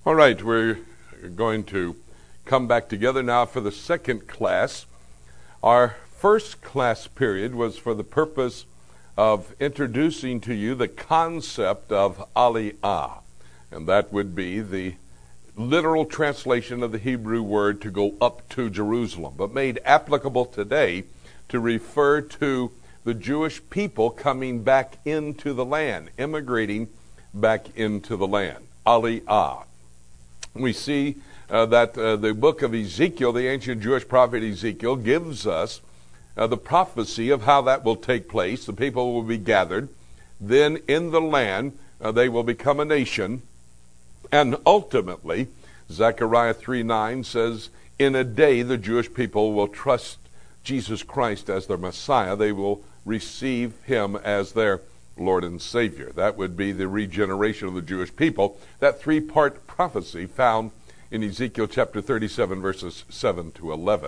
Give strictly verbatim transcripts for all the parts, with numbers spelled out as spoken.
All right, we're going to come back together now for the second class. Our first class period was for the purpose of introducing to you the concept of Aliyah, and that would be the literal translation of the Hebrew word to go up to Jerusalem, but made applicable today to refer to the Jewish people coming back into the land, immigrating back into the land. Aliyah. We see uh, that uh, the book of Ezekiel, the ancient Jewish prophet Ezekiel, gives us uh, the prophecy of how that will take place. The people will be gathered. Then in the land, uh, they will become a nation. And ultimately, Zechariah three nine says, in a day the Jewish people will trust Jesus Christ as their Messiah. They will receive him as their Lord and Savior. That would be the regeneration of the Jewish people. That three-part prophecy found in Ezekiel chapter thirty-seven, verses seven to eleven.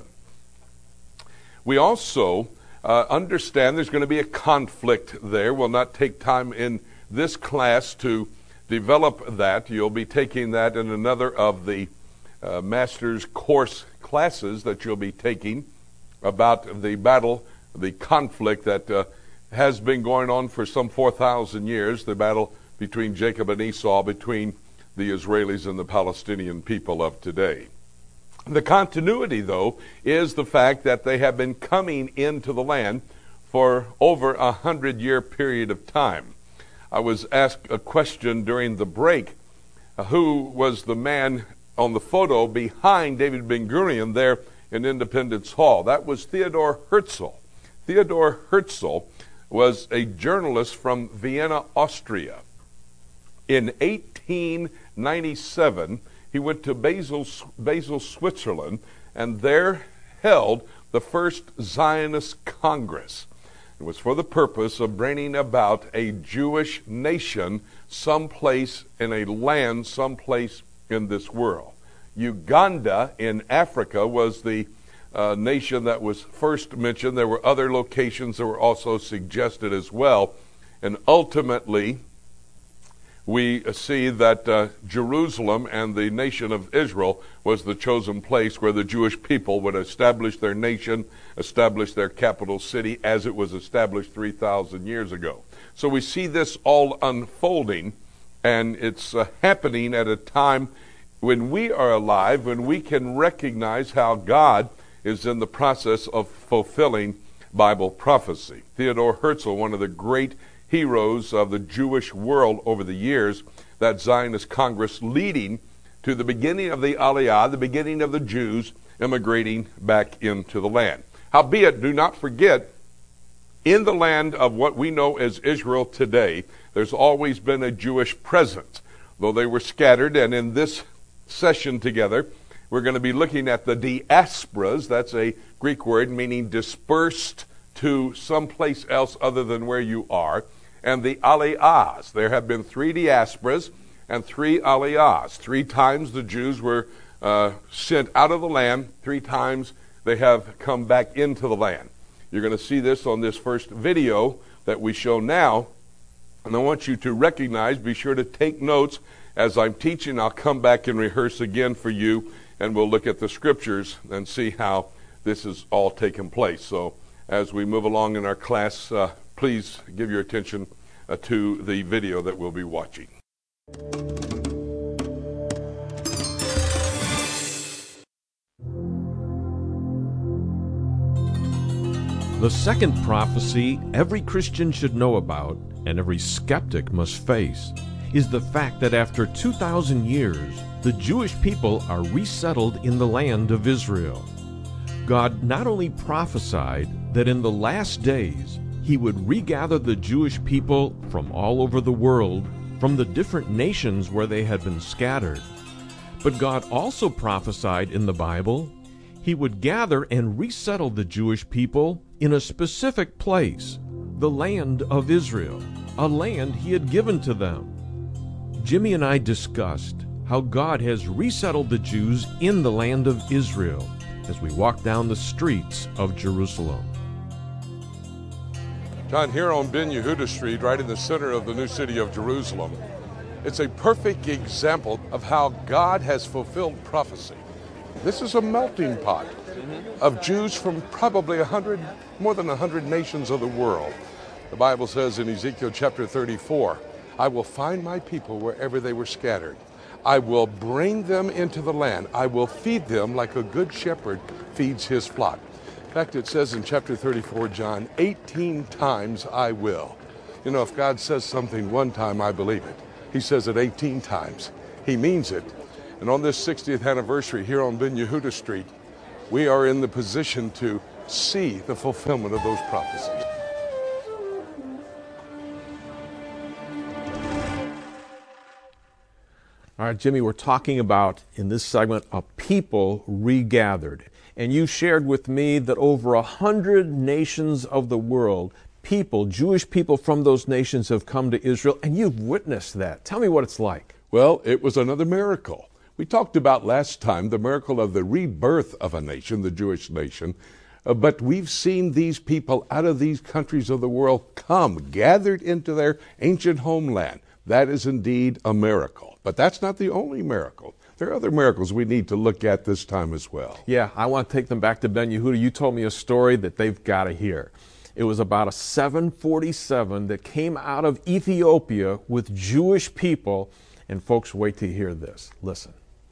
We also uh, understand there's going to be a conflict there. We'll not take time in this class to develop that. You'll be taking that in another of the uh, master's course classes that you'll be taking about the battle, the conflict that uh, has been going on for some four thousand years, the battle between Jacob and Esau, between the Israelis and the Palestinian people of today. The continuity, though, is the fact that they have been coming into the land for over a hundred-year period of time. I was asked a question during the break, uh, who was the man on the photo behind David Ben-Gurion there in Independence Hall? That was Theodor Herzl. Theodor Herzl was a journalist from Vienna, Austria. In eighteen ninety-seven, he went to Basel, Basel, Switzerland, and there held the first Zionist Congress. It was for the purpose of bringing about a Jewish nation someplace in a land, someplace in this world. Uganda in Africa was the Uh, nation that was first mentioned. There were other locations that were also suggested as well. And ultimately, we see that uh, Jerusalem and the nation of Israel was the chosen place where the Jewish people would establish their nation, establish their capital city as it was established three thousand years ago. So we see this all unfolding, and it's uh, happening at a time when we are alive, when we can recognize how God is in the process of fulfilling Bible prophecy. Theodor Herzl, one of the great heroes of the Jewish world over the years, that Zionist Congress leading to the beginning of the Aliyah, the beginning of the Jews immigrating back into the land. Howbeit, do not forget, in the land of what we know as Israel today, there's always been a Jewish presence, though they were scattered. And in this session together, we're going to be looking at the diasporas. That's a Greek word meaning dispersed to someplace else other than where you are. And the aliyahs. There have been three diasporas and three aliyahs. Three times the Jews were uh, sent out of the land. Three times they have come back into the land. You're going to see this on this first video that we show now. And I want you to recognize, be sure to take notes as I'm teaching. I'll come back and rehearse again for you, and we'll look at the scriptures and see how this is all taken place. So as we move along in our class, uh, please give your attention uh, to the video that we'll be watching. The second prophecy every Christian should know about, and every skeptic must face, is the fact that after two thousand years, the Jewish people are resettled in the land of Israel. God not only prophesied that in the last days he would regather the Jewish people from all over the world, from the different nations where they had been scattered, but God also prophesied in the Bible he would gather and resettle the Jewish people in a specific place, the land of Israel, a land he had given to them. Jimmy and I discussed how God has resettled the Jews in the land of Israel as we walk down the streets of Jerusalem. John, here on Ben Yehuda Street, right in the center of the new city of Jerusalem, It's a perfect example of how God has fulfilled prophecy. This is a melting pot of Jews from probably a hundred, more than a hundred nations of the world. The Bible says in Ezekiel chapter thirty-four, I will find my people wherever they were scattered. I will bring them into the land. I will feed them like a good shepherd feeds his flock. In fact, it says in chapter thirty-four, John, eighteen times I will. You know, if God says something one time, I believe it. He says it eighteen times. He means it. And on this sixtieth anniversary here on Ben Yehuda Street, we are in the position to see the fulfillment of those prophecies. All right, Jimmy, we're talking about, in this segment, a people regathered. And you shared with me that over a hundred nations of the world, people, Jewish people from those nations have come to Israel, and you've witnessed that. Tell me what it's like. Well, it was another miracle. We talked about last time the miracle of the rebirth of a nation, the Jewish nation, uh, but we've seen these people out of these countries of the world come, gathered into their ancient homeland. That is indeed a miracle. But that's not the only miracle. There are other miracles we need to look at this time as well. Yeah, I want to take them back to Ben Yehuda. You told me a story that they've got to hear. It was about a seven forty-seven that came out of Ethiopia with Jewish people. And folks, wait to hear this. Listen.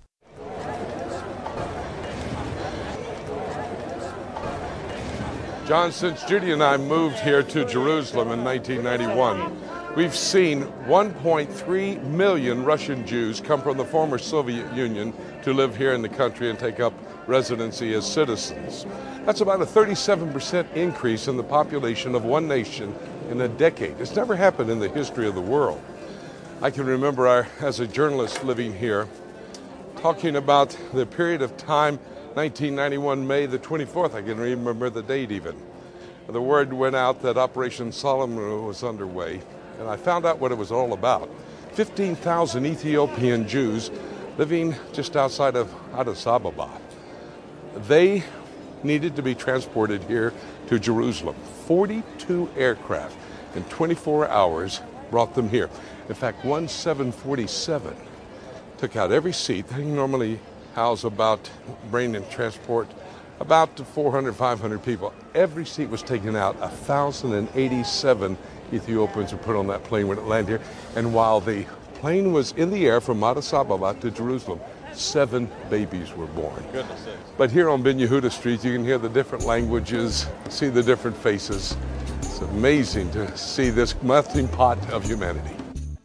John, since Judy and I moved here to Jerusalem in nineteen ninety-one, we've seen one point three million Russian Jews come from the former Soviet Union to live here in the country and take up residency as citizens. That's about a thirty-seven percent increase in the population of one nation in a decade. It's never happened in the history of the world. I can remember our, as a journalist living here, talking about the period of time, nineteen ninety-one, May the twenty-fourth, I can remember the date even. The word went out that Operation Solomon was underway, and I found out what it was all about. fifteen thousand Ethiopian Jews living just outside of Addis Ababa. They needed to be transported here to Jerusalem. forty-two aircraft in twenty-four hours brought them here. In fact, one seven forty-seven took out every seat. They normally house about, bring and transport about four hundred, five hundred people. Every seat was taken out. one thousand eighty-seven Ethiopians were put on that plane when it landed here. And while the plane was in the air from Addis Ababa to Jerusalem, seven babies were born. Goodness sakes. But here on Ben Yehuda Street, you can hear the different languages, see the different faces. It's amazing to see this melting pot of humanity.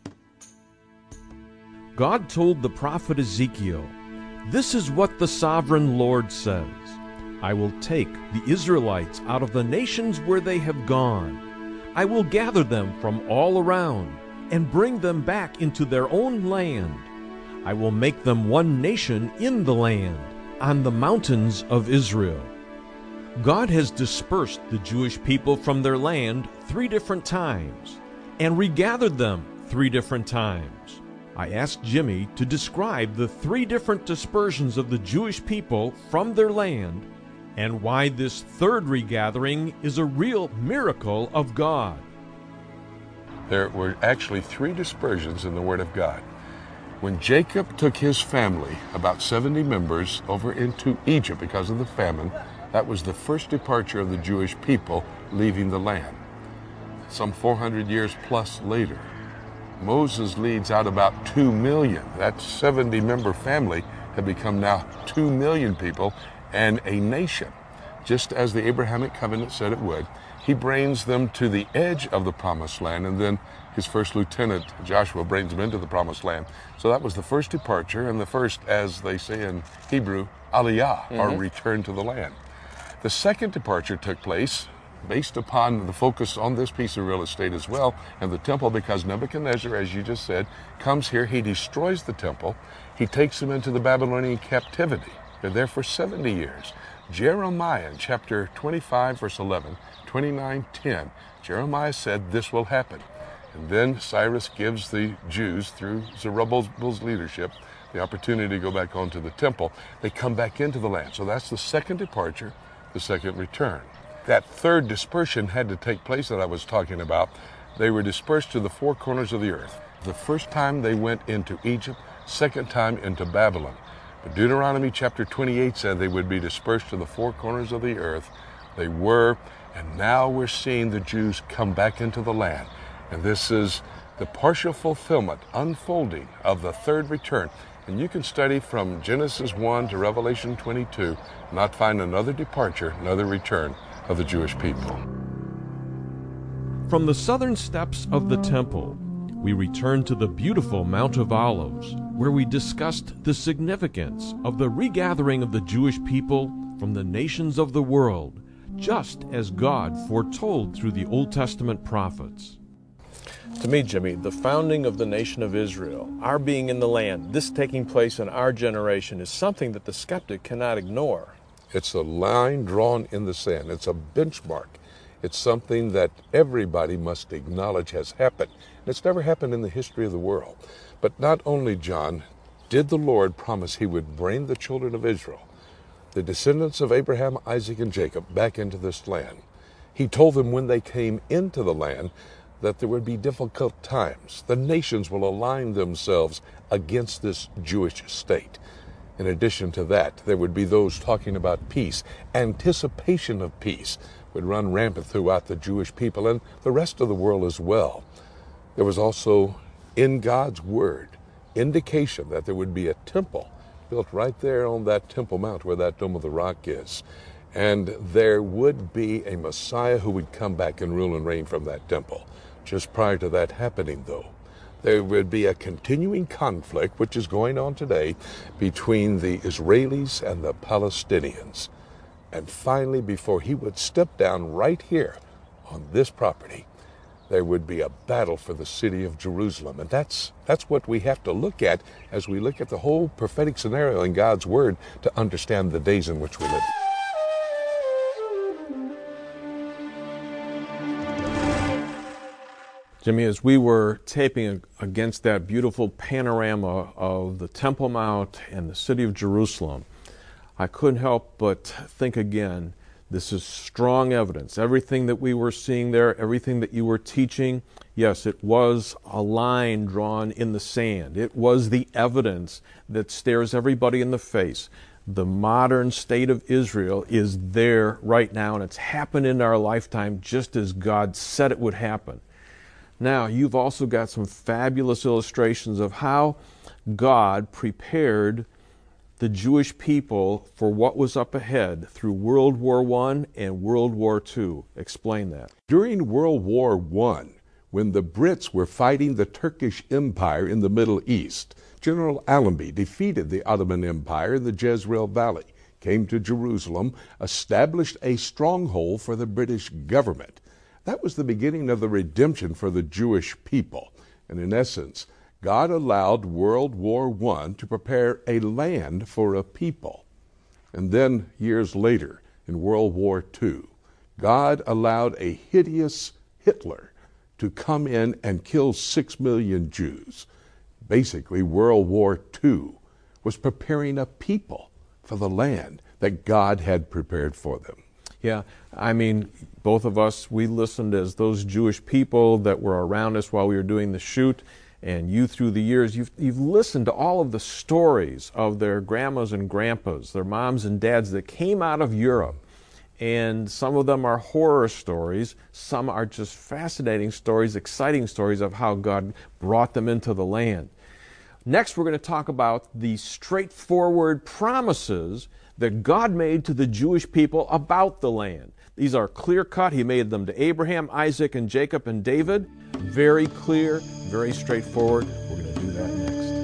God told the prophet Ezekiel, "This is what the sovereign Lord says. I will take the Israelites out of the nations where they have gone. I will gather them from all around and bring them back into their own land. I will make them one nation in the land, on the mountains of Israel." God has dispersed the Jewish people from their land three different times and regathered them three different times. I asked Jimmy to describe the three different dispersions of the Jewish people from their land and why this third regathering is a real miracle of God. There were actually three dispersions in the Word of God. When Jacob took his family, about seventy members, over into Egypt because of the famine, that was the first departure of the Jewish people leaving the land. Some four hundred years plus later, Moses leads out about two million. That seventy-member family had become now two million people and a nation, just as the Abrahamic covenant said it would. He brings them to the edge of the promised land, and then his first lieutenant, Joshua, brings them into the promised land. So that was the first departure, and the first, as they say in Hebrew, aliyah, mm-hmm. or return to the land. The second departure took place based upon the focus on this piece of real estate as well, and the temple, because Nebuchadnezzar, as you just said, comes here, he destroys the temple, he takes them into the Babylonian captivity. They're there for seventy years. Jeremiah, in chapter twenty-five, verse eleven, twenty-nine, ten, Jeremiah said this will happen. And then Cyrus gives the Jews, through Zerubbabel's leadership, the opportunity to go back onto the temple. They come back into the land. So that's the second departure, the second return. That third dispersion had to take place that I was talking about. They were dispersed to the four corners of the earth. The first time they went into Egypt, second time into Babylon. But Deuteronomy chapter twenty-eight said they would be dispersed to the four corners of the earth. They were, and now we're seeing the Jews come back into the land. And this is the partial fulfillment, unfolding of the third return. And you can study from Genesis one to Revelation twenty-two, not find another departure, another return of the Jewish people. From the southern steps of the temple, we return to the beautiful Mount of Olives, where we discussed the significance of the regathering of the Jewish people from the nations of the world, just as God foretold through the Old Testament prophets. To me, Jimmy, the founding of the nation of Israel, our being in the land, this taking place in our generation, is something that the skeptic cannot ignore. It's a line drawn in the sand. It's a benchmark. It's something that everybody must acknowledge has happened. It's never happened in the history of the world. But not only, John, did the Lord promise he would bring the children of Israel, the descendants of Abraham, Isaac, and Jacob, back into this land. He told them when they came into the land that there would be difficult times. The nations will align themselves against this Jewish state. In addition to that, there would be those talking about peace. Anticipation of peace would run rampant throughout the Jewish people and the rest of the world as well. There was also, in God's Word, indication that there would be a temple built right there on that Temple Mount where that Dome of the Rock is. And there would be a Messiah who would come back and rule and reign from that temple. Just prior to that happening, though, there would be a continuing conflict, which is going on today, between the Israelis and the Palestinians. And finally, before he would step down right here on this property, there would be a battle for the city of Jerusalem. And that's that's what we have to look at as we look at the whole prophetic scenario in God's Word to understand the days in which we live. Jimmy, as we were taping against that beautiful panorama of the Temple Mount and the city of Jerusalem, I couldn't help but think again, this is strong evidence. Everything that we were seeing there, everything that you were teaching, yes, it was a line drawn in the sand. It was the evidence that stares everybody in the face. The modern state of Israel is there right now, and it's happened in our lifetime just as God said it would happen. Now, you've also got some fabulous illustrations of how God prepared the Jewish people for what was up ahead through World War One and World War Two. Explain that. During World War One, when the Brits were fighting the Turkish Empire in the Middle East, General Allenby defeated the Ottoman Empire in the Jezreel Valley, came to Jerusalem, established a stronghold for the British government. That was the beginning of the redemption for the Jewish people. And in essence, God allowed World War One to prepare a land for a people. And then, years later, in World War Two, God allowed a hideous Hitler to come in and kill six million Jews. Basically, World War Two was preparing a people for the land that God had prepared for them. Yeah, I mean, both of us, we listened as those Jewish people that were around us while we were doing the shoot, and you through the years, you've, you've listened to all of the stories of their grandmas and grandpas, their moms and dads that came out of Europe. And some of them are horror stories, some are just fascinating stories, exciting stories of how God brought them into the land. Next, we're going to talk about the straightforward promises that God made to the Jewish people about the land. These are clear-cut. He made them to Abraham, Isaac, and Jacob, and David. Very clear, very straightforward. We're going to do that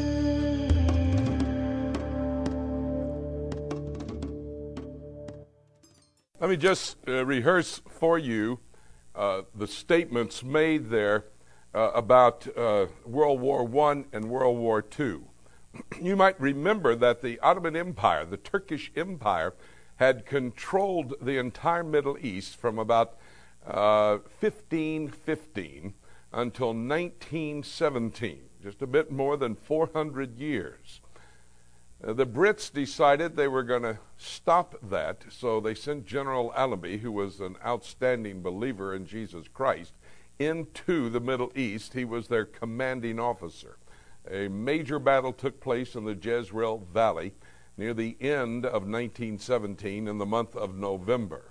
next. Let me just uh, rehearse for you uh, the statements made there uh, about uh, World War One and World War Two. You might remember that the Ottoman Empire, the Turkish Empire, had controlled the entire Middle East from about uh, fifteen fifteen until nineteen seventeen, just a bit more than four hundred years. Uh, the Brits decided they were going to stop that, so they sent General Allenby, who was an outstanding believer in Jesus Christ, into the Middle East. He was their commanding officer. A major battle took place in the Jezreel Valley near the end of nineteen seventeen in the month of November.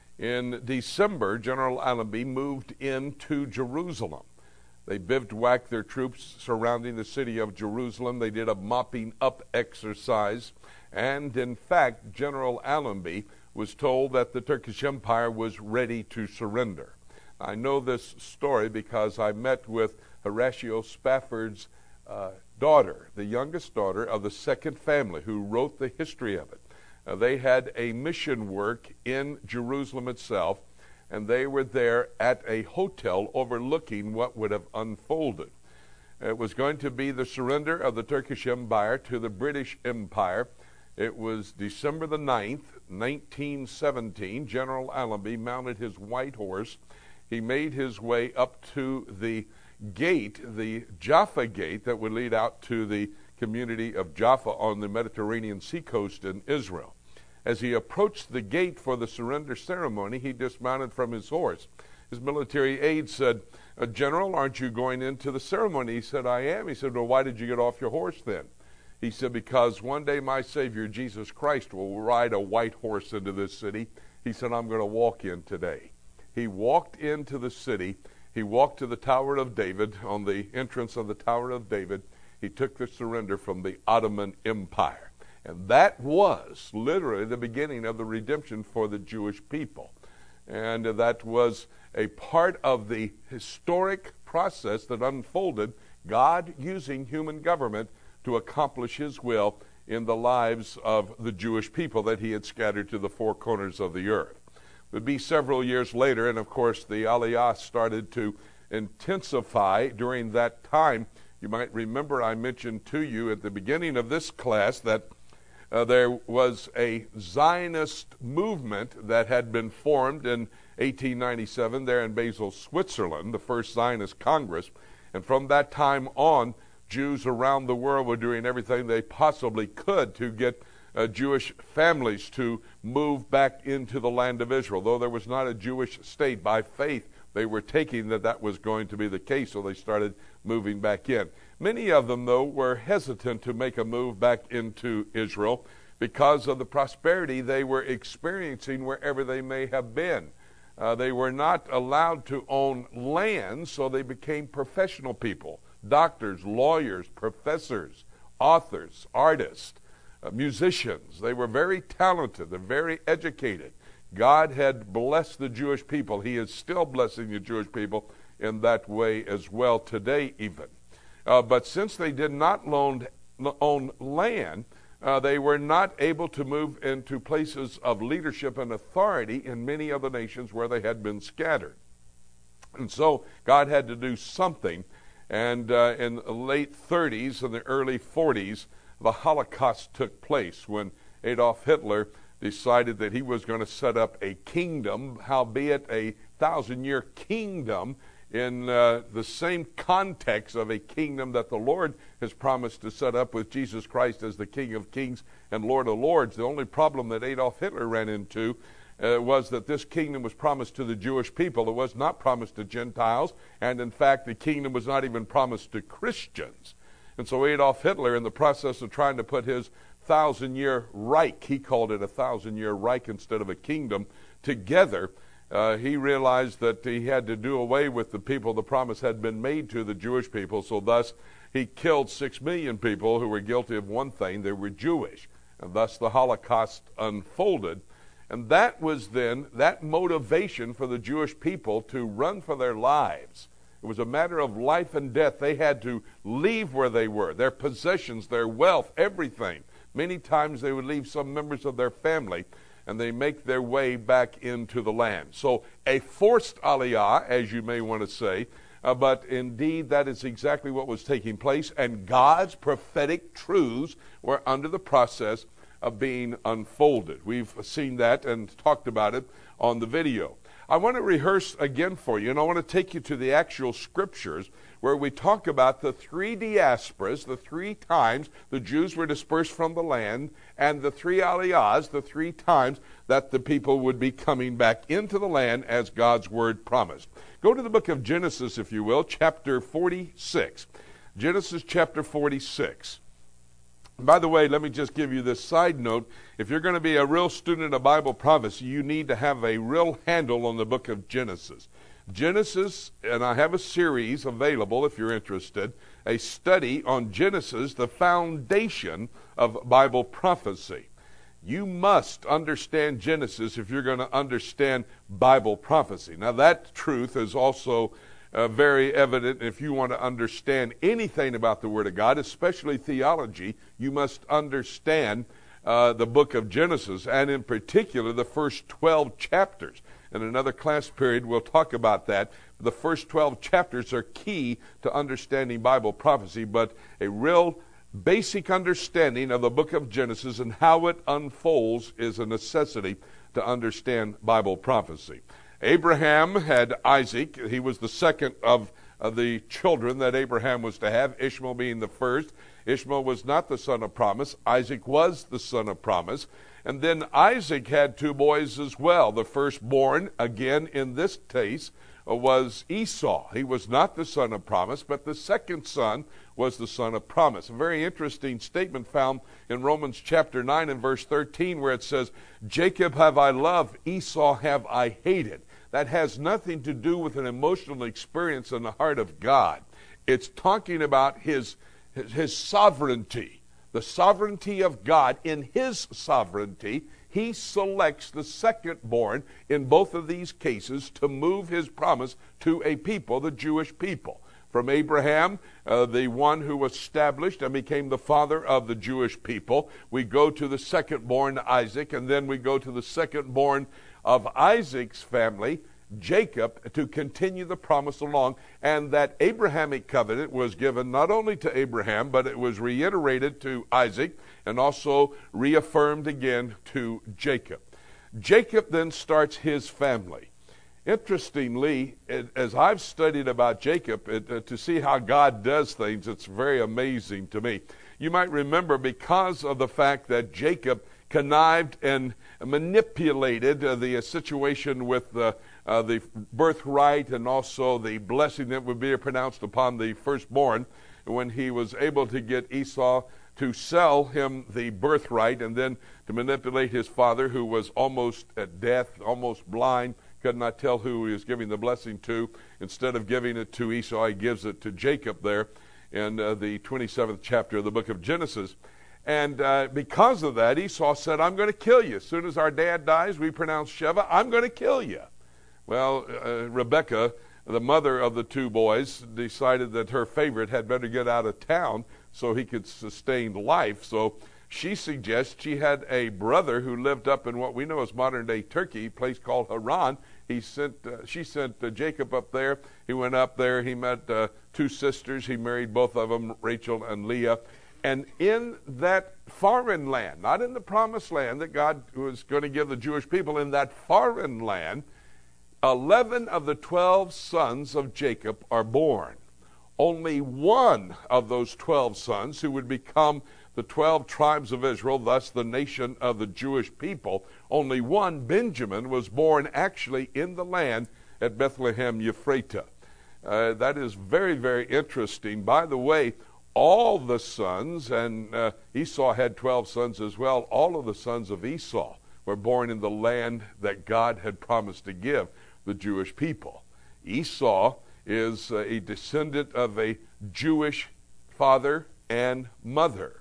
In December, General Allenby moved into Jerusalem. They bivouacked their troops surrounding the city of Jerusalem. They did a mopping up exercise. And in fact, General Allenby was told that the Turkish Empire was ready to surrender. I know this story because I met with Horatio Spafford's uh, daughter, the youngest daughter of the second family who wrote the history of it. Uh, they had a mission work in Jerusalem itself, and they were there at a hotel overlooking what would have unfolded. It was going to be the surrender of the Turkish Empire to the British Empire. It was December the ninth, nineteen seventeen. General Allenby mounted his white horse. He made his way up to the gate, the Jaffa gate, that would lead out to the community of Jaffa on the Mediterranean seacoast in Israel. As he approached the gate for the surrender ceremony, he dismounted from his horse. His military aide said, "General, aren't you going into the ceremony?" He said, "I am." He said, "Well, why did you get off your horse then?" He said, "Because one day my Savior, Jesus Christ, will ride a white horse into this city." He said, "I'm going to walk in today." He walked into the city. He walked to the Tower of David. On the entrance of the Tower of David, he took the surrender from the Ottoman Empire. And that was literally the beginning of the redemption for the Jewish people. And that was a part of the historic process that unfolded, God using human government to accomplish his will in the lives of the Jewish people that he had scattered to the four corners of the earth. It would be several years later, and of course the Aliyah started to intensify during that time. You might remember I mentioned to you at the beginning of this class that Uh, there was a Zionist movement that had been formed in eighteen ninety-seven there in Basel, Switzerland, the first Zionist Congress. And from that time on, Jews around the world were doing everything they possibly could to get uh, Jewish families to move back into the land of Israel. Though there was not a Jewish state, by faith they were taking that that was going to be the case, so they started moving back in. Many of them, though, were hesitant to make a move back into Israel because of the prosperity they were experiencing wherever they may have been. Uh, they were not allowed to own land, so they became professional people, doctors, lawyers, professors, authors, artists, uh, musicians. They were very talented. They're very educated. God had blessed the Jewish people. He is still blessing the Jewish people in that way as well today even. Uh, but since they did not loan, own land, uh, they were not able to move into places of leadership and authority in many of the nations where they had been scattered. And so God had to do something. And uh, in the late thirties and the early forties, the Holocaust took place when Adolf Hitler decided that he was going to set up a kingdom, howbeit a thousand-year kingdom, in uh, the same context of a kingdom that the Lord has promised to set up with Jesus Christ as the King of Kings and Lord of Lords. The only problem that Adolf Hitler ran into uh, was that this kingdom was promised to the Jewish people. It was not promised to Gentiles, and in fact the kingdom was not even promised to Christians. And so Adolf Hitler, in the process of trying to put his thousand-year Reich, he called it a thousand-year Reich instead of a kingdom, together, Uh, he realized that he had to do away with the people the promise had been made to, the Jewish people. So thus he killed six million people who were guilty of one thing: they were Jewish. And thus the Holocaust unfolded. And that was then that motivation for the Jewish people to run for their lives. It was a matter of life and death. They had to leave where they were, their possessions, their wealth, everything. Many times they would leave some members of their family, and they make their way back into the land. So a forced aliyah, as you may want to say, uh, but indeed that is exactly what was taking place, and God's prophetic truths were under the process of being unfolded. We've seen that and talked about it on the video. I want to rehearse again for you, and I want to take you to the actual scriptures where we talk about the three diasporas, the three times the Jews were dispersed from the land, and the three aliyahs, the three times that the people would be coming back into the land as God's word promised. Go Go to the book of Genesis, if you will, chapter forty-six. Genesis chapter forty-six. By the way, let me just give you this side note. If you're going to be a real student of Bible prophecy, you need to have a real handle on the book of Genesis. Genesis, and I have a series available if you're interested, a study on Genesis, the foundation of Bible prophecy. You must understand Genesis if you're going to understand Bible prophecy. Now that truth is also uh, very evident if you want to understand anything about the Word of God, especially theology. You must understand uh, the book of Genesis, and in particular the first twelve chapters. In another class period, we'll talk about that. The first twelve chapters are key to understanding Bible prophecy, but a real basic understanding of the book of Genesis and how it unfolds is a necessity to understand Bible prophecy. Abraham had Isaac. He was the second of, of the children that Abraham was to have, Ishmael being the first. Ishmael was not the son of promise. Isaac was the son of promise. And then Isaac had two boys as well. The firstborn, again in this case, was Esau. He was not the son of promise, but the second son was the son of promise. A very interesting statement found in Romans chapter nine and verse thirteen, where it says, Jacob have I loved, Esau have I hated. That has nothing to do with an emotional experience in the heart of God. It's talking about his, his, his sovereignty. The sovereignty of God. In his sovereignty, he selects the second-born in both of these cases to move his promise to a people, the Jewish people. From Abraham, uh, the one who established and became the father of the Jewish people, we go to the second-born Isaac, and then we go to the second-born of Isaac's family, Jacob, to continue the promise along. And that Abrahamic covenant was given not only to Abraham, but it was reiterated to Isaac and also reaffirmed again to Jacob. Jacob then starts his family. Interestingly, it, as I've studied about Jacob, it, uh, to see how God does things, it's very amazing to me. You might remember, because of the fact that Jacob connived and manipulated uh, the uh, situation with uh, uh, the birthright and also the blessing that would be pronounced upon the firstborn, when he was able to get Esau to sell him the birthright and then to manipulate his father, who was almost at death, almost blind, could not tell who he was giving the blessing to. Instead of giving it to Esau, he gives it to Jacob there in uh, the twenty-seventh chapter of the book of Genesis. And uh, because of that, Esau said, I'm going to kill you. As soon as our dad dies, we pronounce Sheva, I'm going to kill you. Well, uh, Rebekah, the mother of the two boys, decided that her favorite had better get out of town so he could sustain life. So she suggests she had a brother who lived up in what we know as modern-day Turkey, a place called Haran. He sent, uh, she sent uh, Jacob up there. He went up there. He met uh, two sisters. He married both of them, Rachel and Leah. And in that foreign land, not in the promised land that God was going to give the Jewish people, in that foreign land, eleven of the twelve sons of Jacob are born. Only one of those twelve sons, who would become the twelve tribes of Israel, thus the nation of the Jewish people, only one, Benjamin, was born actually in the land at Bethlehem Ephratah. Uh, that is very, very interesting. By the way, all the sons, and uh, Esau had twelve sons as well, all of the sons of Esau were born in the land that God had promised to give the Jewish people. Esau is uh, a descendant of a Jewish father and mother.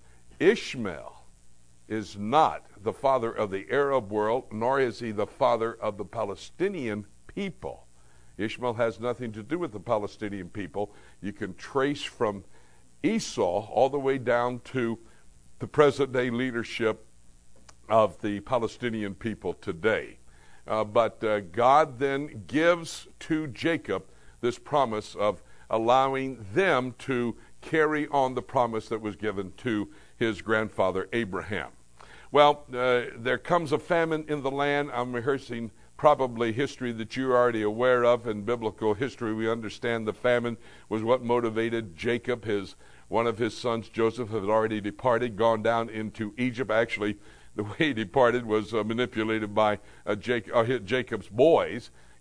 Ishmael is not the father of the Arab world, nor is he the father of the Palestinian people. Ishmael has nothing to do with the Palestinian people. You can trace from Esau all the way down to the present-day leadership of the Palestinian people today. Uh, but uh, God then gives to Jacob this promise of allowing them to carry on the promise that was given to his grandfather Abraham. Well, uh, there comes a famine in the land. I'm rehearsing probably history that you're already aware of. In biblical history, we understand the famine was what motivated Jacob. His one of his sons, Joseph, had already departed, gone down into Egypt. Actually, the way he departed was uh, manipulated by uh, Jacob, uh, Jacob's boys.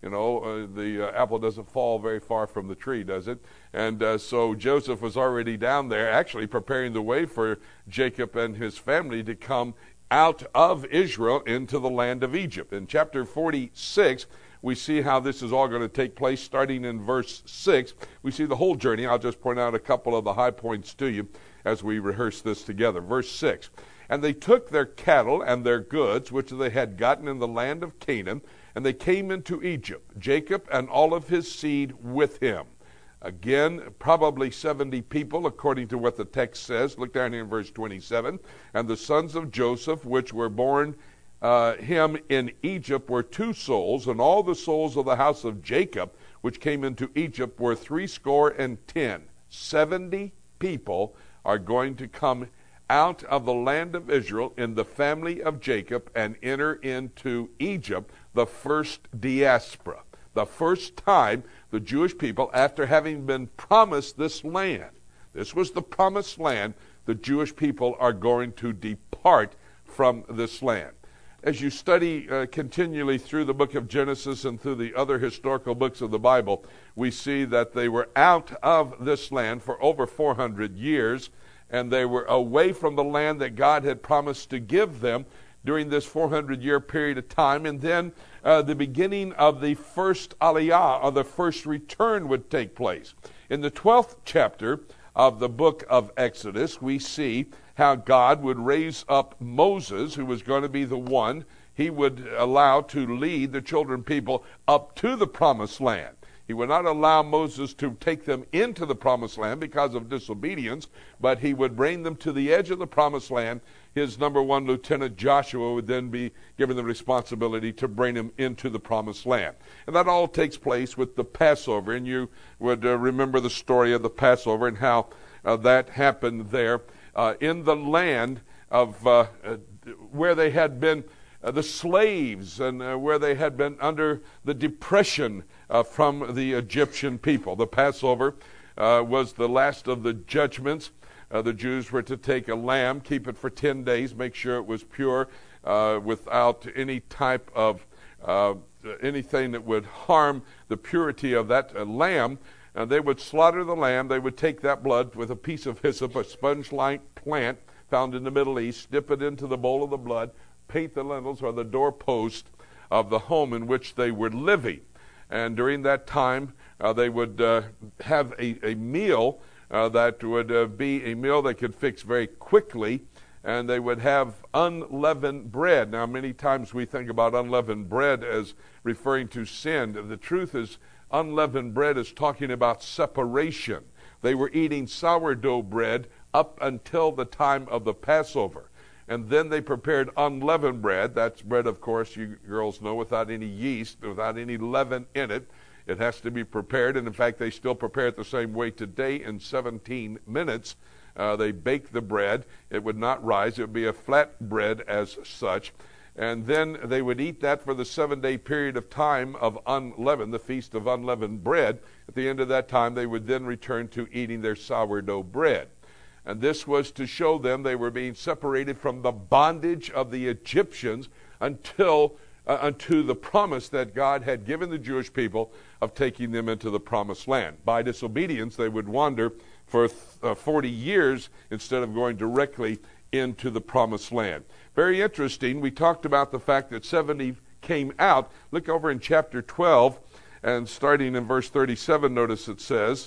You know, uh, the uh, apple doesn't fall very far from the tree, does it? And uh, so Joseph was already down there, actually preparing the way for Jacob and his family to come out of Israel into the land of Egypt. In chapter forty-six, we see how this is all going to take place. Starting in verse six, we see the whole journey. I'll just point out a couple of the high points to you as we rehearse this together. Verse six, and they took their cattle and their goods, which they had gotten in the land of Canaan, and they came into Egypt, Jacob and all of his seed with him. Again, probably seventy people, according to what the text says. Look down here in verse twenty-seven. And the sons of Joseph, which were born uh, him in Egypt, were two souls, and all the souls of the house of Jacob, which came into Egypt, were threescore and ten. Seventy people are going to come out of the land of Israel in the family of Jacob and enter into Egypt, the first diaspora. The first time the Jewish people, after having been promised this land, this was the promised land, the Jewish people are going to depart from this land. As you study uh, continually through the book of Genesis and through the other historical books of the Bible, we see that they were out of this land for over four hundred years, and they were away from the land that God had promised to give them during this four hundred year period of time. And then uh, the beginning of the first aliyah, or the first return, would take place. In the twelfth chapter of the book of Exodus, we see how God would raise up Moses, who was going to be the one he would allow to lead the children people up to the promised land. He would not allow Moses to take them into the promised land because of disobedience, but he would bring them to the edge of the promised land. His number one lieutenant, Joshua, would then be given the responsibility to bring him into the promised land. And that all takes place with the Passover, and you would uh, remember the story of the Passover and how uh, that happened there uh, in the land of uh, uh, where they had been Uh, the slaves, and uh, where they had been under the depression uh, from the Egyptian people. The Passover uh, was the last of the judgments. Uh, the Jews were to take a lamb, keep it for ten days, make sure it was pure, uh, without any type of uh, anything that would harm the purity of that uh, lamb. And they would slaughter the lamb. They would take that blood with a piece of hyssop, a sponge-like plant found in the Middle East, dip it into the bowl of the blood, paint the lintels or the doorpost of the home in which they were living. And during that time, uh, they would uh, have a, a meal uh, that would uh, be a meal they could fix very quickly, and they would have unleavened bread. Now, many times we think about unleavened bread as referring to sin. The truth is, unleavened bread is talking about separation. They were eating sourdough bread up until the time of the Passover. And then they prepared unleavened bread. That's bread, of course, you girls know, without any yeast, without any leaven in it. It has to be prepared, and in fact, they still prepare it the same way today in seventeen minutes. Uh, they bake the bread. It would not rise. It would be a flat bread as such. And then they would eat that for the seven-day period of time of unleavened, the Feast of Unleavened Bread. At the end of that time, they would then return to eating their sourdough bread. And this was to show them they were being separated from the bondage of the Egyptians until uh, unto the promise that God had given the Jewish people of taking them into the promised land. By disobedience, they would wander for uh, forty years instead of going directly into the promised land. Very interesting. We talked about the fact that seventy came out. Look over in chapter twelve, and starting in verse thirty-seven, notice it says,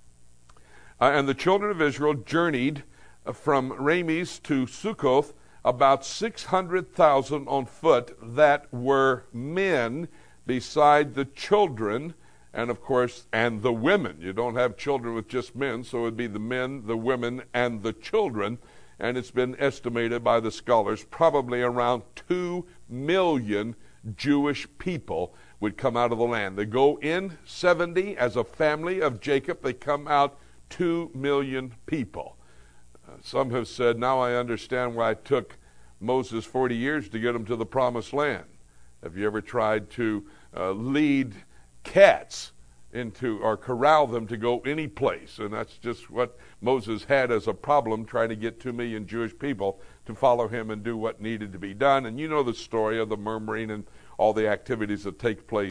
Uh, and the children of Israel journeyed uh, from Rames to Succoth, about six hundred thousand on foot, that were men, beside the children, and of course, and the women. You don't have children with just men, so it would be the men, the women, and the children. And it's been estimated by the scholars, probably around two million Jewish people would come out of the land. They go in seventy as a family of Jacob. They come out Two million people. Uh, some have said, now I understand why it took Moses forty years to get them to the promised land. Have you ever tried to uh, lead cats into or corral them to go any place? And that's just what Moses had as a problem, trying to get two million Jewish people to follow him and do what needed to be done. And you know the story of the murmuring and all the activities that take place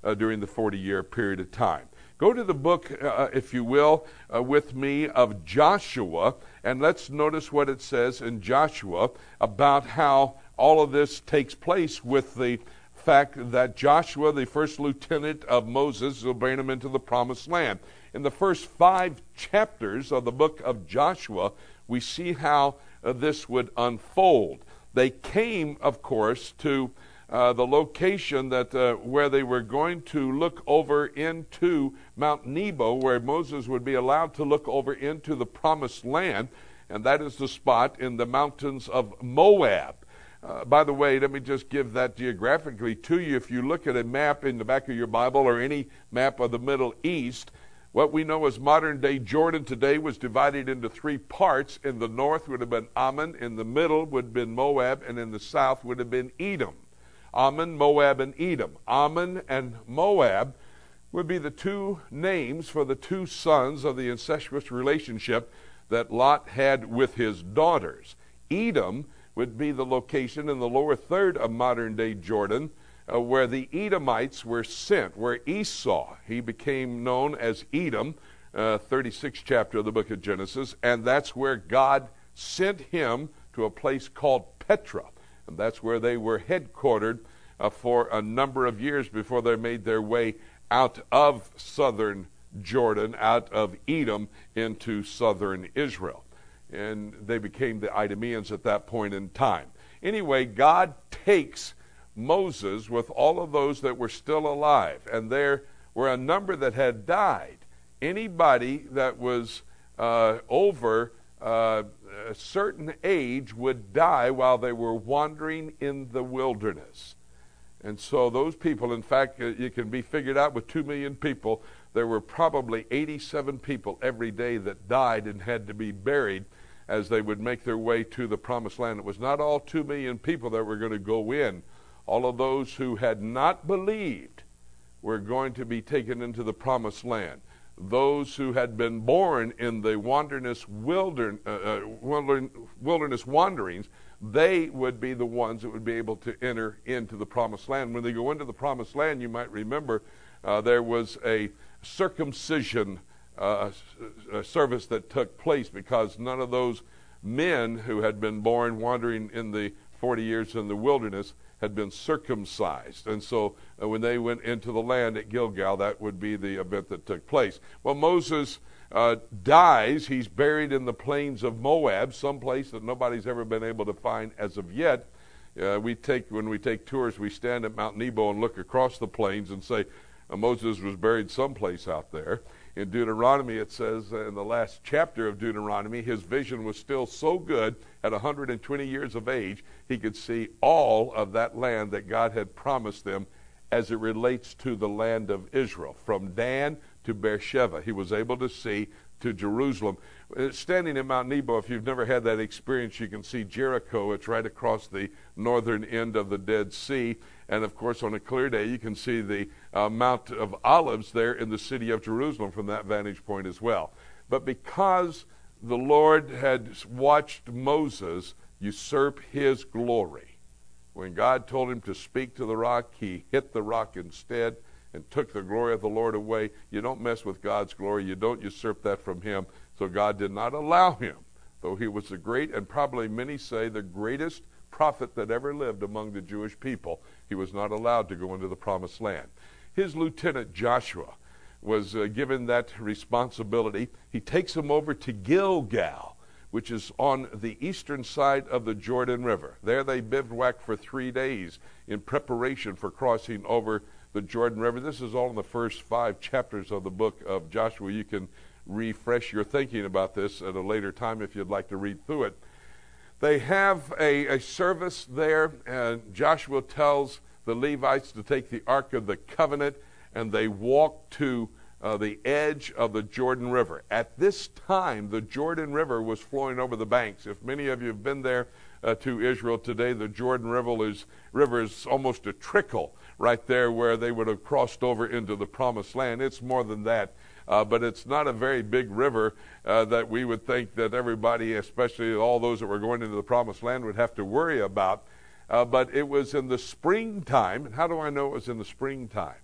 uh, during the forty-year period of time. Go to the book, uh, if you will, uh, with me of Joshua, and let's notice what it says in Joshua about how all of this takes place with the fact that Joshua, the first lieutenant of Moses, will bring him into the promised land. In the first five chapters of the book of Joshua, we see how uh, this would unfold. They came, of course, to uh, the location that uh, where they were going to look over into Mount Nebo, where Moses would be allowed to look over into the promised land, and that is the spot in the mountains of Moab. Uh, by the way, let me just give that geographically to you. If you look at a map in the back of your Bible or any map of the Middle East, what we know as modern-day Jordan today was divided into three parts. In the north would have been Ammon, in the middle would have been Moab, and in the south would have been Edom. Ammon, Moab, and Edom. Ammon and Moab would be the two names for the two sons of the incestuous relationship that Lot had with his daughters. Edom would be the location in the lower third of modern-day Jordan, uh, where the Edomites were sent, where Esau, he became known as Edom, uh, thirty-sixth chapter of the book of Genesis, and that's where God sent him to a place called Petra, and that's where they were headquartered uh, for a number of years before they made their way out of southern Jordan, out of Edom, into southern Israel. And they became the Idumeans at that point in time. Anyway, God takes Moses with all of those that were still alive, and there were a number that had died. Anybody that was uh, over uh, a certain age would die while they were wandering in the wilderness. And so those people, in fact, it can be figured out with two million people, there were probably eighty-seven people every day that died and had to be buried as they would make their way to the promised land. It was not all two million people that were going to go in. All of those who had not believed were going to be taken into the promised land. Those who had been born in the wilderness, wilderness, uh, wilderness wanderings, they would be the ones that would be able to enter into the promised land. When they go into the promised land, you might remember uh, there was a circumcision Uh, a service that took place, because none of those men who had been born wandering in the forty years in the wilderness had been circumcised. And so uh, when they went into the land at Gilgal, that would be the event that took place. Well, Moses uh, dies. He's buried in the plains of Moab, someplace that nobody's ever been able to find as of yet. Uh, we take when we take tours, we stand at Mount Nebo and look across the plains and say, uh, Moses was buried someplace out there. In Deuteronomy, it says uh, in the last chapter of Deuteronomy, his vision was still so good, at one hundred twenty years of age, he could see all of that land that God had promised them as it relates to the land of Israel. From Dan to Beersheba, he was able to see to Jerusalem. Uh, standing in Mount Nebo, if you've never had that experience, you can see Jericho. It's right across the northern end of the Dead Sea. And, of course, on a clear day, you can see the uh, Mount of Olives there in the city of Jerusalem from that vantage point as well. But because the Lord had watched Moses usurp his glory, when God told him to speak to the rock, he hit the rock instead and took the glory of the Lord away. You don't mess with God's glory. You don't usurp that from him. So God did not allow him, though he was the great, and probably many say the greatest prophet that ever lived among the Jewish people, he was not allowed to go into the promised land. His lieutenant Joshua was uh, given that responsibility. He takes him over to Gilgal, which is on the eastern side of the Jordan River. There they bivouac for three days in preparation for crossing over the Jordan River. This is all in the first five chapters of the book of Joshua. You can refresh your thinking about this at a later time if you'd like to read through it. They have a, a service there, and Joshua tells the Levites to take the Ark of the Covenant, and they walk to uh, the edge of the Jordan River. At this time, the Jordan River was flowing over the banks. If many of you have been there uh, to Israel today, the Jordan River is, river is almost a trickle right there where they would have crossed over into the Promised Land. It's more than that. Uh, but it's not a very big river uh, that we would think that everybody, especially all those that were going into the Promised Land, would have to worry about. Uh, but it was in the springtime. And how do I know it was in the springtime?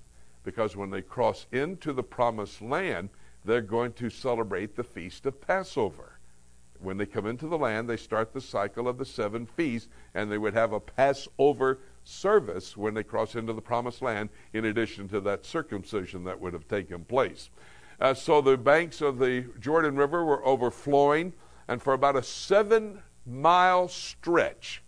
because when they cross into the promised land, they're going to celebrate the Feast of Passover. When they come into the land, they start the cycle of the seven feasts, and they would have a Passover service when they cross into the promised land, in addition to that circumcision that would have taken place. Uh, so the banks of the Jordan River were overflowing, and for about a seven-mile stretch,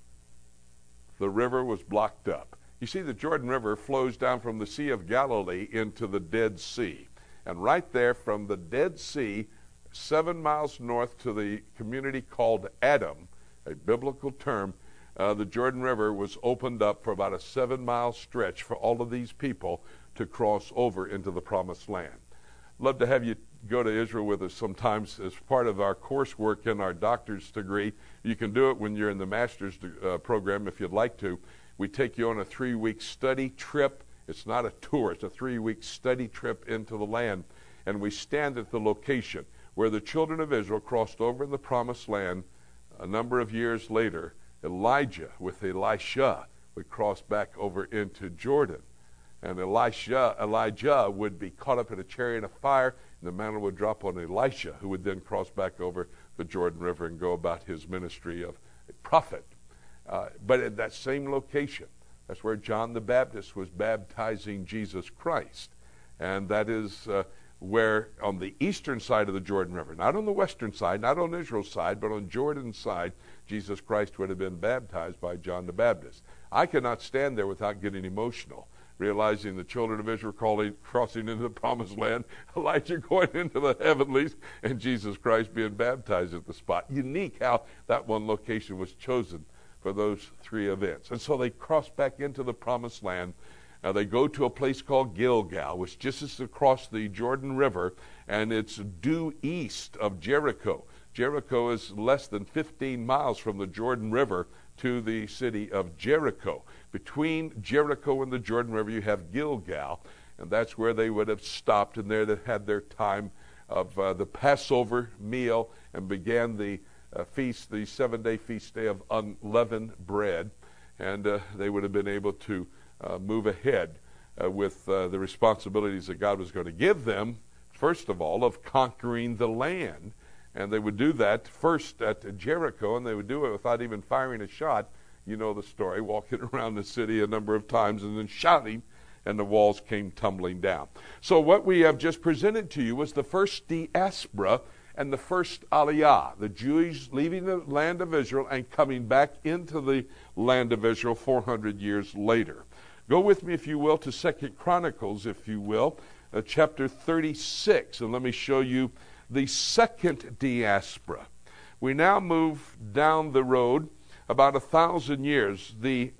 the river was blocked up. You see, the Jordan River flows down from the Sea of Galilee into the Dead Sea. And right there from the Dead Sea, seven miles north to the community called Adam, a biblical term, uh, the Jordan River was opened up for about a seven-mile stretch for all of these people to cross over into the Promised Land. Love to have you go to Israel with us sometimes as part of our coursework in our doctor's degree. You can do it when you're in the master's uh, program if you'd like to. We take you on a three-week study trip. It's not a tour. It's a three-week study trip into the land. And we stand at the location where the children of Israel crossed over in the Promised Land. A number of years later, Elijah with Elisha would cross back over into Jordan. And Elisha, Elijah would be caught up in a chariot of fire, and the mantle would drop on Elisha, who would then cross back over the Jordan River and go about his ministry of a prophet. Uh, but at that same location, that's where John the Baptist was baptizing Jesus Christ. And that is uh, where on the eastern side of the Jordan River, not on the western side, not on Israel's side, but on Jordan's side, Jesus Christ would have been baptized by John the Baptist. I cannot stand there without getting emotional, realizing the children of Israel calling, crossing into the Promised Land, Elijah going into the heavenlies, and Jesus Christ being baptized at the spot. Unique how that one location was chosen for those three events. And so they cross back into the Promised Land. Now they go to a place called Gilgal, which just is across the Jordan River, and it's due east of Jericho. Jericho is less than fifteen miles from the Jordan River to the city of Jericho. Between Jericho and the Jordan River, you have Gilgal, and that's where they would have stopped, and there they had their time of uh, the Passover meal and began the uh, feast, the seven-day feast day of unleavened bread, and uh, they would have been able to uh, move ahead uh, with uh, the responsibilities that God was going to give them, first of all, of conquering the land. And they would do that first at Jericho, and they would do it without even firing a shot. You know the story, walking around the city a number of times and then shouting, and the walls came tumbling down. So what we have just presented to you was the first diaspora and the first aliyah, the Jews leaving the land of Israel and coming back into the land of Israel four hundred years later. Go with me, if you will, to Second Chronicles, if you will, uh, chapter thirty-six, and let me show you the second diaspora. We now move down the road about a thousand years. The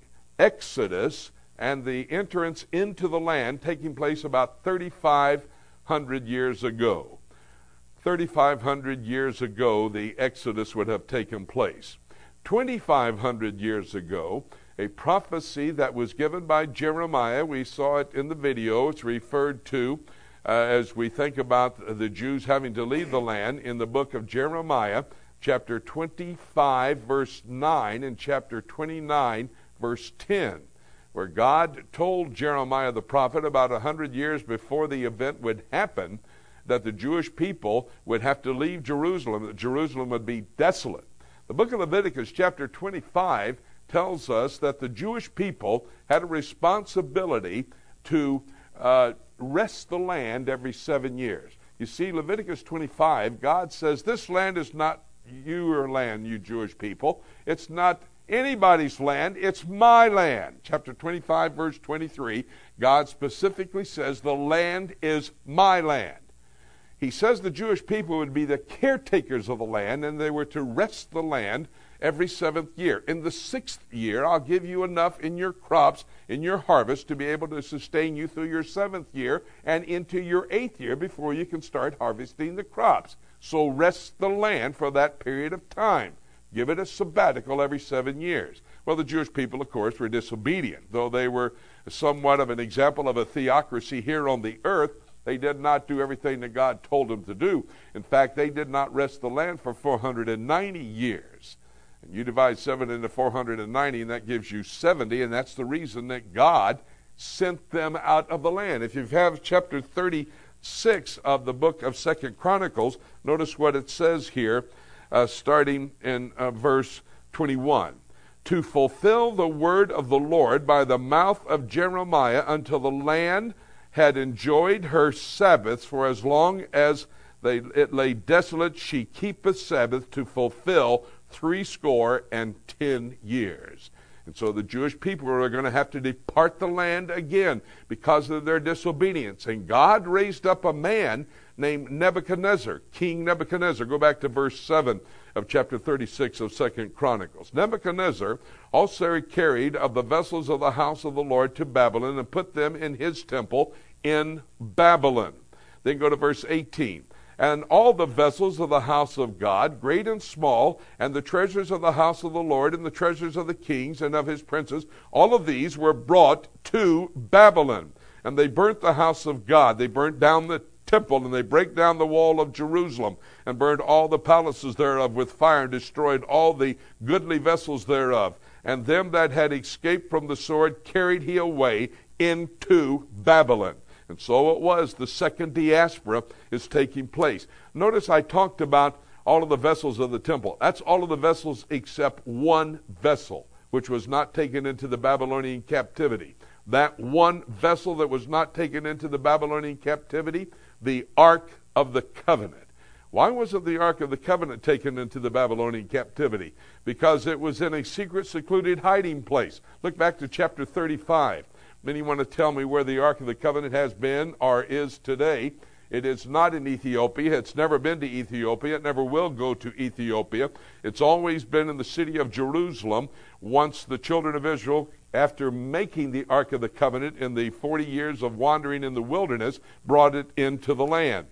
Exodus and the entrance into the land taking place about thirty-five hundred years ago. thirty-five hundred years ago, the Exodus would have taken place. twenty-five hundred years ago, a prophecy that was given by Jeremiah, we saw it in the video, it's referred to Uh, as we think about the Jews having to leave the land in the book of Jeremiah, chapter twenty-five, verse nine, and chapter twenty-nine, verse ten, where God told Jeremiah the prophet about a hundred years before the event would happen that the Jewish people would have to leave Jerusalem, that Jerusalem would be desolate. The book of Leviticus, chapter twenty-five, tells us that the Jewish people had a responsibility to uh, rest the land every seven years. You see, Leviticus twenty-five, God says, this land is not your land, you Jewish people. It's not anybody's land. It's my land. Chapter twenty-five, verse twenty-three, God specifically says, the land is my land. He says the Jewish people would be the caretakers of the land, and they were to rest the land every seventh year. In the sixth year, I'll give you enough in your crops, in your harvest, to be able to sustain you through your seventh year and into your eighth year before you can start harvesting the crops. So rest the land for that period of time. Give it a sabbatical every seven years. Well, the Jewish people, of course, were disobedient. Though they were somewhat of an example of a theocracy here on the earth, they did not do everything that God told them to do. In fact, they did not rest the land for four hundred ninety years. And you divide seven into four hundred ninety, and that gives you seventy, and that's the reason that God sent them out of the land. If you have chapter thirty-six of the book of Second Chronicles, notice what it says here, uh, starting in uh, verse twenty-one. To fulfill the word of the Lord by the mouth of Jeremiah until the land had enjoyed her Sabbaths, for as long as they, it lay desolate, she keepeth Sabbath to fulfill threescore and ten years. And so the Jewish people are going to have to depart the land again because of their disobedience. And God raised up a man named Nebuchadnezzar, King Nebuchadnezzar. Go back to verse seven of chapter thirty-six of Second Chronicles. Nebuchadnezzar also carried of the vessels of the house of the Lord to Babylon and put them in his temple in Babylon. Then go to verse eighteen. And all the vessels of the house of God, great and small, and the treasures of the house of the Lord, and the treasures of the kings and of his princes, all of these were brought to Babylon. And they burnt the house of God. They burnt down the temple, and they brake down the wall of Jerusalem, and burned all the palaces thereof with fire, and destroyed all the goodly vessels thereof. And them that had escaped from the sword carried he away into Babylon. And so it was, the second diaspora is taking place. Notice I talked about all of the vessels of the temple. That's all of the vessels except one vessel, which was not taken into the Babylonian captivity. That one vessel that was not taken into the Babylonian captivity, the Ark of the Covenant. Why wasn't the Ark of the Covenant taken into the Babylonian captivity? Because it was in a secret, secluded hiding place. Look back to chapter thirty-five. Many want to tell me where the Ark of the Covenant has been or is today. It is not in Ethiopia. It's never been to Ethiopia. It never will go to Ethiopia. It's always been in the city of Jerusalem. Once the children of Israel, after making the Ark of the Covenant in the forty years of wandering in the wilderness, brought it into the land.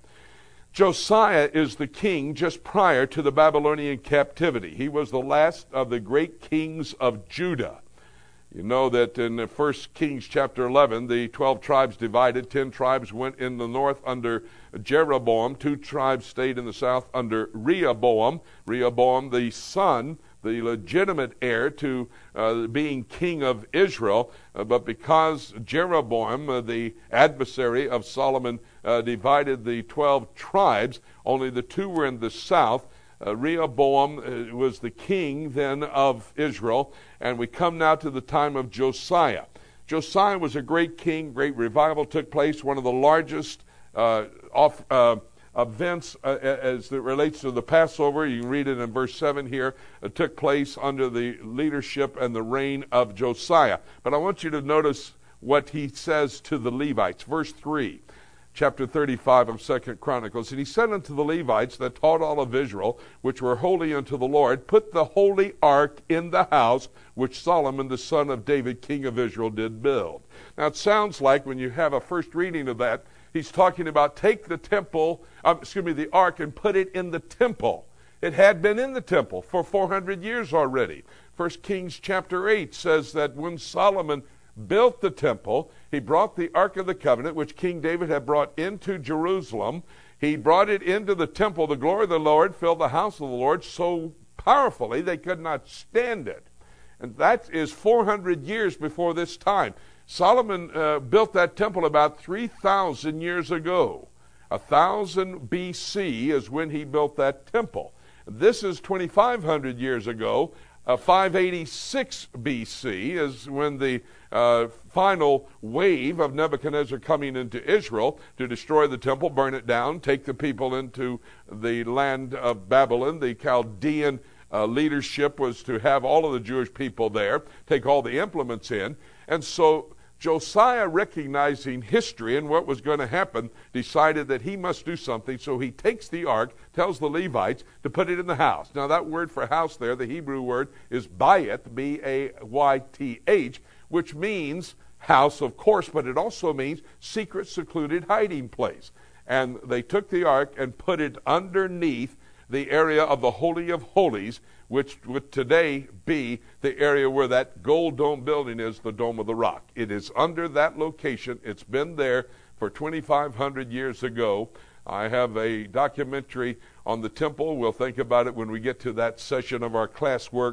Josiah is the king just prior to the Babylonian captivity. He was the last of the great kings of Judah. You know that in First Kings chapter eleven, the twelve tribes divided. Ten tribes went in the north under Jeroboam. Two tribes stayed in the south under Rehoboam. Rehoboam, the son, the legitimate heir to uh, being king of Israel. Uh, but because Jeroboam, uh, the adversary of Solomon, uh, divided the twelve tribes, only the two were in the south. Uh, Rehoboam uh, was the king then of Israel, and we come now to the time of Josiah. Josiah was a great king. Great revival took place. One of the largest uh, off, uh, events uh, as it relates to the Passover, you can read it in verse seven here, uh, took place under the leadership and the reign of Josiah. But I want you to notice what he says to the Levites. Verse three. Chapter thirty-five of Second Chronicles. And he said unto the Levites that taught all of Israel, which were holy unto the Lord, put the holy ark in the house which Solomon the son of David, king of Israel, did build. Now it sounds like when you have a first reading of that, he's talking about take the temple, um, excuse me, the ark and put it in the temple. It had been in the temple for four hundred years already. First Kings chapter eight says that when Solomon built the temple, he brought the Ark of the Covenant, which King David had brought into Jerusalem. He brought it into the temple. The glory of the Lord filled the house of the Lord so powerfully they could not stand it. And that is four hundred years before this time. Solomon uh, built that temple about three thousand years ago. one thousand B C is when he built that temple. This is twenty-five hundred years ago. Uh, five eighty-six B C is when the uh, final wave of Nebuchadnezzar coming into Israel to destroy the temple, burn it down, take the people into the land of Babylon. The Chaldean uh, leadership was to have all of the Jewish people there, take all the implements in. And so Josiah, recognizing history and what was going to happen, decided that he must do something. So he takes the ark, tells the Levites to put it in the house. Now that word for house there, the Hebrew word is bayit, B A Y T H, which means house, of course, but it also means secret, secluded hiding place. And they took the ark and put it underneath the area of the Holy of Holies, which would today be the area where that gold dome building is, the Dome of the Rock. It is under that location. It's been there for twenty-five hundred years ago. I have a documentary on the temple. We'll think about it when we get to that session of our classwork.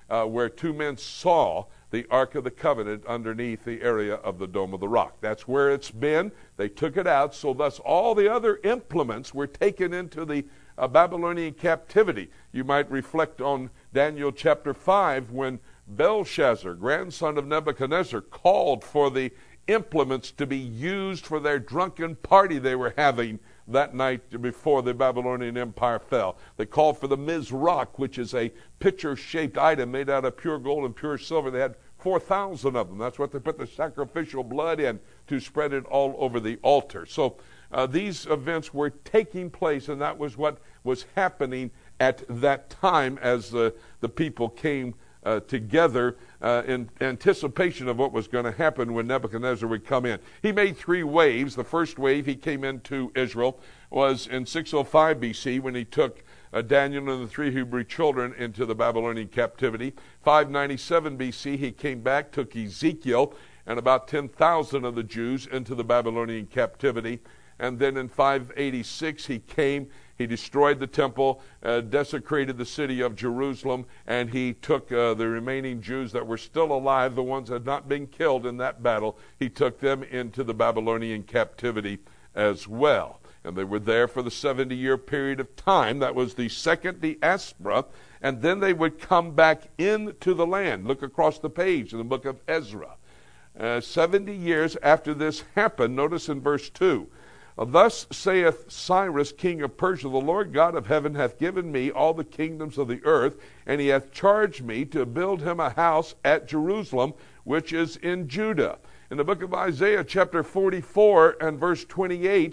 uh, where two men saw the Ark of the Covenant underneath the area of the Dome of the Rock. That's where it's been. They took it out, so thus all the other implements were taken into the uh, Babylonian captivity. You might reflect on Daniel chapter five when Belshazzar, grandson of Nebuchadnezzar, called for the implements to be used for their drunken party they were having that night before the Babylonian Empire fell. They called for the Mizrach, which is a pitcher-shaped item made out of pure gold and pure silver. They had four thousand of them. That's what they put the sacrificial blood in to spread it all over the altar. So uh, these events were taking place, and that was what was happening at that time as uh, the people came Uh, together uh, in anticipation of what was going to happen when Nebuchadnezzar would come in. He made three waves. The first wave he came into Israel was in six oh five B C when he took uh, Daniel and the three Hebrew children into the Babylonian captivity. five ninety-seven B C he came back, took Ezekiel and about ten thousand of the Jews into the Babylonian captivity. And then in five eighty-six he came, he destroyed the temple, uh, desecrated the city of Jerusalem, and he took uh, the remaining Jews that were still alive, the ones that had not been killed in that battle, he took them into the Babylonian captivity as well. And they were there for the seventy-year period of time. That was the second diaspora. And then they would come back into the land. Look across the page in the book of Ezra. Uh, seventy years after this happened, notice in verse two, "Thus saith Cyrus, king of Persia, the Lord God of heaven hath given me all the kingdoms of the earth, and he hath charged me to build him a house at Jerusalem, which is in Judah." In the book of Isaiah, chapter forty-four and verse twenty-eight,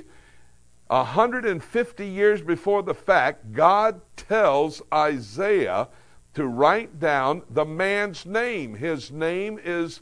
one hundred fifty years before the fact, God tells Isaiah to write down the man's name. His name is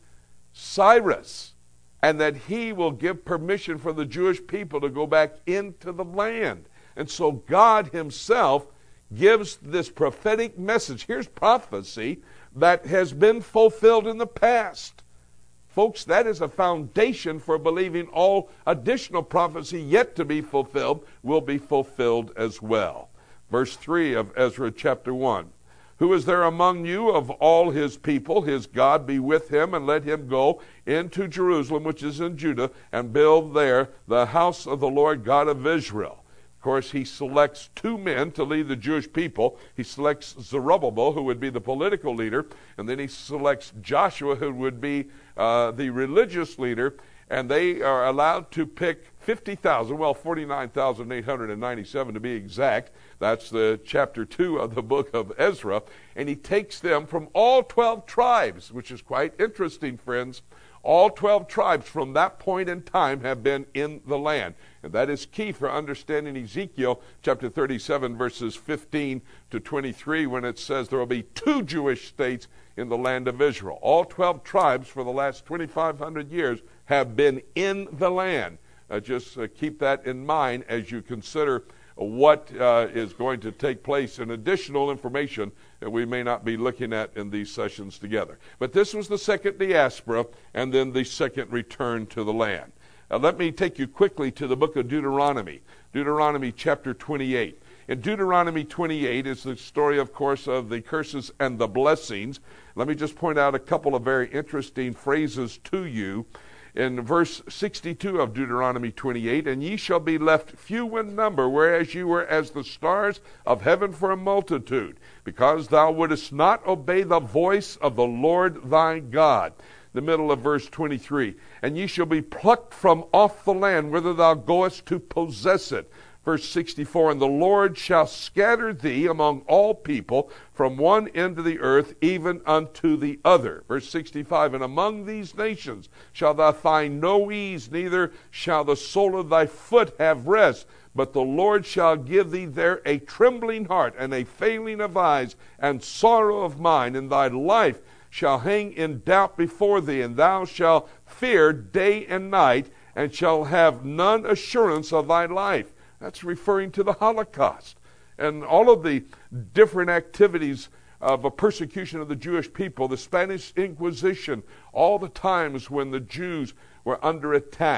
Cyrus. And that he will give permission for the Jewish people to go back into the land. And so God himself gives this prophetic message. Here's prophecy that has been fulfilled in the past. Folks, that is a foundation for believing all additional prophecy yet to be fulfilled will be fulfilled as well. Verse three of Ezra chapter one. "Who is there among you of all his people? His God be with him, and let him go into Jerusalem, which is in Judah, and build there the house of the Lord God of Israel." Of course, he selects two men to lead the Jewish people. He selects Zerubbabel, who would be the political leader, and then he selects Joshua, who would be uh, the religious leader, and they are allowed to pick fifty thousand, well, forty-nine thousand eight hundred ninety-seven to be exact. That's the chapter two of the book of Ezra. And he takes them from all twelve tribes, which is quite interesting, friends. All twelve tribes from that point in time have been in the land. And that is key for understanding Ezekiel chapter thirty-seven, verses fifteen to twenty-three, when it says there will be two Jewish states in the land of Israel. All twelve tribes for the last twenty-five hundred years have been in the land. Uh, just uh, keep that in mind as you consider what uh, is going to take place and additional information that we may not be looking at in these sessions together. But this was the second diaspora and then the second return to the land. Uh, let me take you quickly to the book of Deuteronomy. Deuteronomy chapter twenty-eight. In Deuteronomy twenty-eight is the story, of course, of the curses and the blessings. Let me just point out a couple of very interesting phrases to you. In verse sixty-two of Deuteronomy twenty-eight, "And ye shall be left few in number, whereas you were as the stars of heaven for a multitude, because thou wouldest not obey the voice of the Lord thy God." The middle of verse twenty-three, "And ye shall be plucked from off the land whither thou goest to possess it." Verse sixty-four, "And the Lord shall scatter thee among all people from one end of the earth even unto the other." Verse sixty-five, "And among these nations shalt thou find no ease, neither shall the sole of thy foot have rest. But the Lord shall give thee there a trembling heart, and a failing of eyes, and sorrow of mind, and thy life shall hang in doubt before thee, and thou shalt fear day and night, and shall have none assurance of thy life." That's referring to the Holocaust and all of the different activities of a persecution of the Jewish people, the Spanish Inquisition, all the times when the Jews were under attack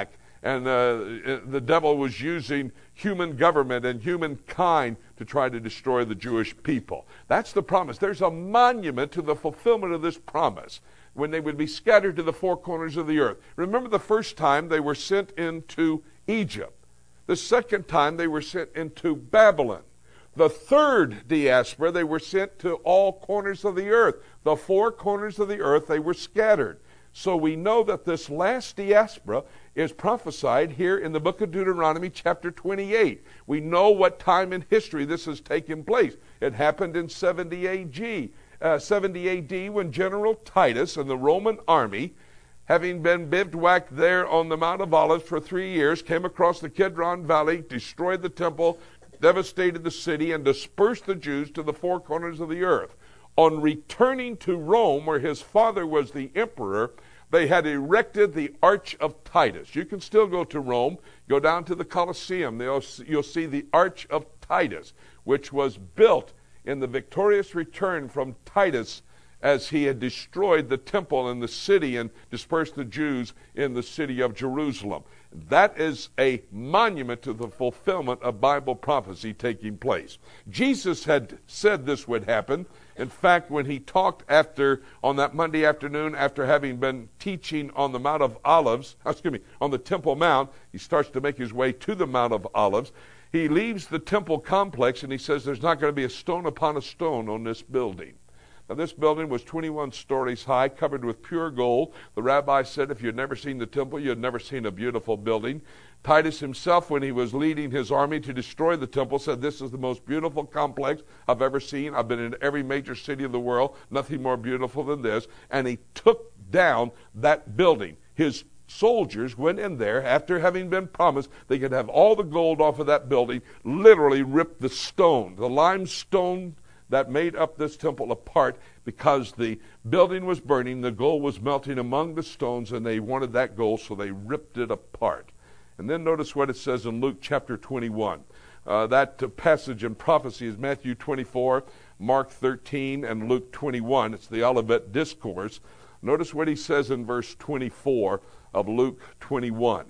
and uh, the devil was using human government and humankind to try to destroy the Jewish people. That's the promise. There's a monument to the fulfillment of this promise when they would be scattered to the four corners of the earth. Remember the first time they were sent into Egypt. The second time they were sent into Babylon. The third diaspora, they were sent to all corners of the earth. The four corners of the earth, they were scattered. So we know that this last diaspora is prophesied here in the book of Deuteronomy chapter twenty-eight. We know what time in history this has taken place. It happened in seventy A D, uh, seventy A D when General Titus and the Roman army, having been bivouacked there on the Mount of Olives for three years, came across the Kidron Valley, destroyed the temple, devastated the city, and dispersed the Jews to the four corners of the earth. On returning to Rome, where his father was the emperor, they had erected the Arch of Titus. You can still go to Rome, go down to the Colosseum. You'll see the Arch of Titus, which was built in the victorious return from Titus as he had destroyed the temple and the city and dispersed the Jews in the city of Jerusalem. That is a monument to the fulfillment of Bible prophecy taking place. Jesus had said this would happen. In fact, when he talked after on that Monday afternoon, after having been teaching on the Mount of Olives, excuse me, on the Temple Mount, he starts to make his way to the Mount of Olives. He leaves the temple complex and he says there's not going to be a stone upon a stone on this building. Now, this building was twenty-one stories high, covered with pure gold. The rabbi said if you'd never seen the temple, you'd never seen a beautiful building. Titus himself, when he was leading his army to destroy the temple, said this is the most beautiful complex I've ever seen. I've been in every major city of the world, nothing more beautiful than this. And he took down that building. His soldiers went in there after having been promised they could have all the gold off of that building, literally ripped the stone, the limestone that made up this temple apart, because the building was burning, the gold was melting among the stones, and they wanted that gold, so they ripped it apart. And then notice what it says in Luke chapter twenty-one. Uh, that uh, passage in prophecy is Matthew twenty-four, Mark thirteen, and Luke twenty-one. It's the Olivet Discourse. Notice what he says in verse twenty-four of Luke twenty-one.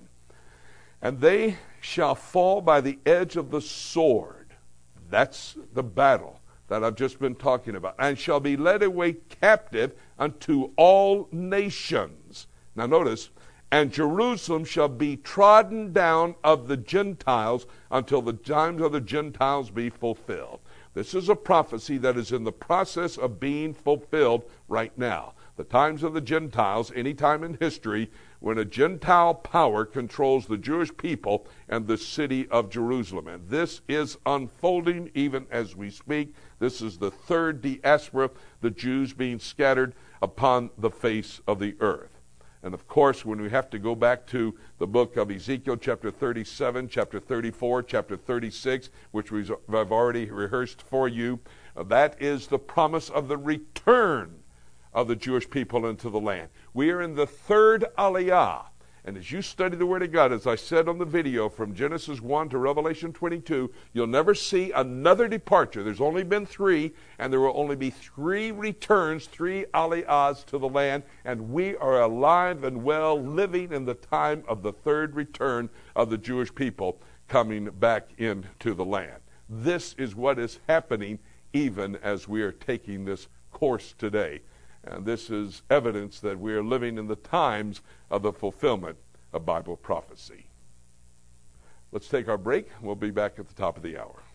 And they shall fall by the edge of the sword. That's the battle that I've just been talking about, and shall be led away captive unto all nations. Now notice, and Jerusalem shall be trodden down of the Gentiles until the times of the Gentiles be fulfilled. This is a prophecy that is in the process of being fulfilled right now. The times of the Gentiles, any time in history, when a Gentile power controls the Jewish people and the city of Jerusalem. And this is unfolding even as we speak. This is the third diaspora, the Jews being scattered upon the face of the earth. And of course, when we have to go back to the book of Ezekiel, chapter thirty-seven, chapter thirty-four, chapter thirty-six, which we've already rehearsed for you, that is the promise of the return of the Jewish people into the land. We are in the third Aliyah. And as you study the Word of God, as I said on the video, from Genesis one to Revelation twenty-two, you'll never see another departure. There's only been three, and there will only be three returns, three Aliyahs to the land, and we are alive and well, living in the time of the third return of the Jewish people coming back into the land. This is what is happening even as we are taking this course today. And this is evidence that we are living in the times of the fulfillment of Bible prophecy. Let's take our break. We'll be back at the top of the hour.